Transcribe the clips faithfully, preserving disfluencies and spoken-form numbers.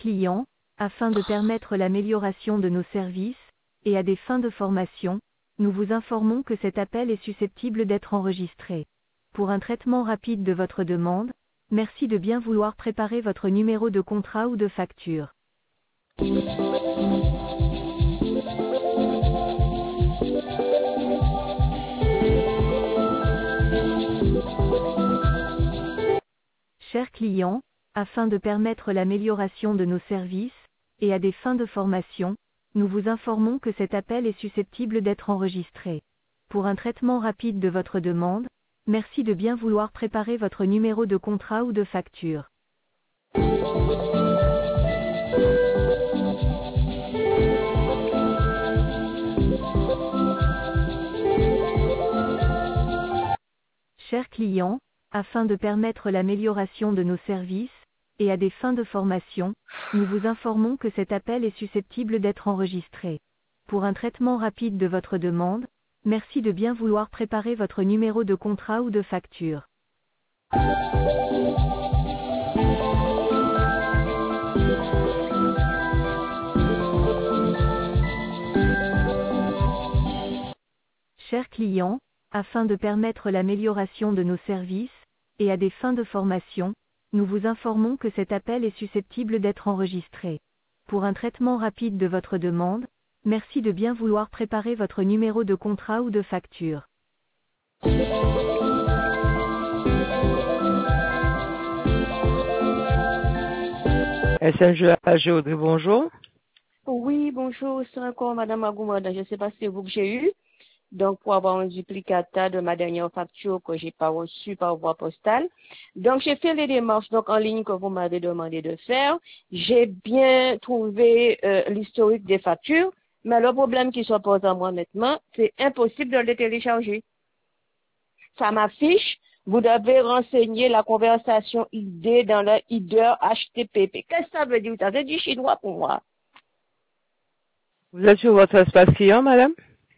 client, afin de permettre l'amélioration de nos services, et à des fins de formation, nous vous informons que cet appel est susceptible d'être enregistré. Pour un traitement rapide de votre demande, merci de bien vouloir préparer votre numéro de contrat ou de facture. Chers clients, afin de permettre l'amélioration de nos services, et à des fins de formation, nous vous informons que cet appel est susceptible d'être enregistré. Pour un traitement rapide de votre demande, merci de bien vouloir préparer votre numéro de contrat ou de facture. Chers clients, afin de permettre l'amélioration de nos services, et à des fins de formation, nous vous informons que cet appel est susceptible d'être enregistré. Pour un traitement rapide de votre demande, merci de bien vouloir préparer votre numéro de contrat ou de facture. Chers clients, afin de permettre l'amélioration de nos services, et à des fins de formation, nous vous informons que cet appel est susceptible d'être enregistré. Pour un traitement rapide de votre demande, merci de bien vouloir préparer votre numéro de contrat ou de facture. S N G A G Audrey, bonjour. Oui, bonjour, c'est encore Madame Agoumada. Je ne sais pas si c'est vous que j'ai eu. Donc, pour avoir un duplicata de ma dernière facture que j'ai pas reçue par voie postale. Donc, j'ai fait les démarches donc en ligne que vous m'avez demandé de faire. J'ai bien trouvé euh, l'historique des factures, mais le problème qui se pose à moi maintenant, c'est impossible de les télécharger. Ça m'affiche, vous devez renseigner la conversation I D dans le header H T T P. Qu'est-ce que ça veut dire? Ça c'est du chinois pour moi. Vous êtes sur votre espace client, madame?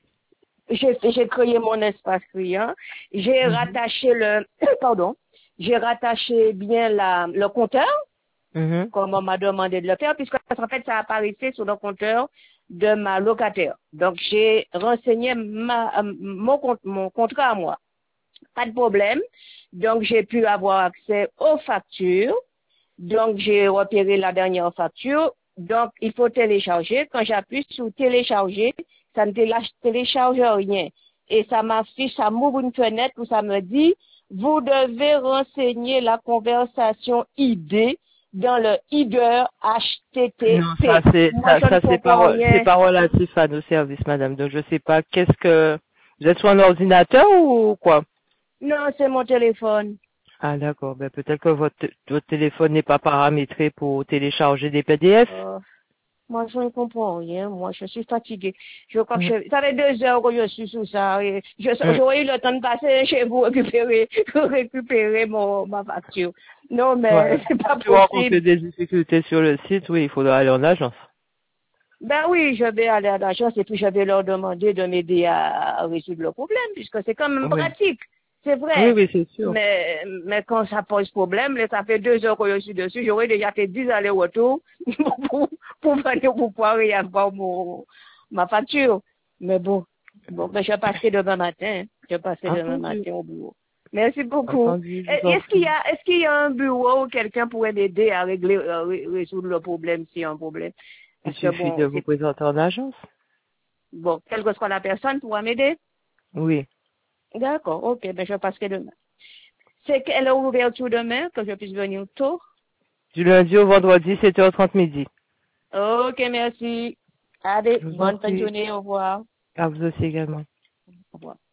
J'ai j'ai créé mon espace client, j'ai mm-hmm. rattaché le, pardon, j'ai rattaché bien la, le compteur, mm-hmm. comme on m'a demandé de le faire, puisque en fait ça apparaissait sur le compteur de ma locataire. Donc j'ai renseigné ma, mon, mon contrat à moi. Pas de problème. Donc j'ai pu avoir accès aux factures. Donc j'ai repéré la dernière facture. Donc il faut télécharger. Quand j'appuie sur télécharger, ça ne télécharge rien. Et ça m'affiche, ça m'ouvre une fenêtre où ça me dit, vous devez renseigner la conversation I D dans le header H T T P. Non, ça c'est, ça, ça c'est pas, c'est pas relatif à nos services, madame. Donc je sais pas, qu'est-ce que, vous êtes sur un ordinateur ou quoi? Non, c'est mon téléphone. Ah d'accord, ben peut-être que votre, votre téléphone n'est pas paramétré pour télécharger des P D F. Oh. Moi, je ne comprends rien. Moi, je suis fatiguée. Je crois mm. que je... ça fait deux heures que je suis sous ça. Et je... mm. J'aurais eu le temps de passer chez vous récupérer, récupérer mon, ma facture. Non, mais ouais. c'est pas si possible. Si vous rencontrez des difficultés sur le site, oui, il faudra aller en agence. Ben oui, je vais aller à l'agence et puis je vais leur demander de m'aider à, à résoudre le problème, puisque c'est quand même oui. pratique. C'est vrai. Oui, oui, c'est sûr. Mais, mais quand ça pose problème, là, ça fait deux heures que je suis dessus, j'aurais déjà fait dix allers-retours pour, pour venir pour pouvoir y avoir mon, ma facture. Mais bon, bon, ben, je passerai demain matin. Je passerai Entendu. demain matin au bureau. Merci beaucoup. Entendu, est-ce qu'il y a, est-ce qu'il y a un bureau où quelqu'un pourrait m'aider à régler, à résoudre le problème s'il y a un problème? Il suffit bon, de vous présenter en agence. Bon, quelle que soit la personne pourra m'aider? Oui. D'accord, ok, ben je passerai demain. C'est quelle ouverture demain, que je puisse venir tôt? Du lundi au vendredi, sept heures trente midi. Ok, merci. Allez, bonne fin de journée, au revoir. À vous aussi également. Au revoir.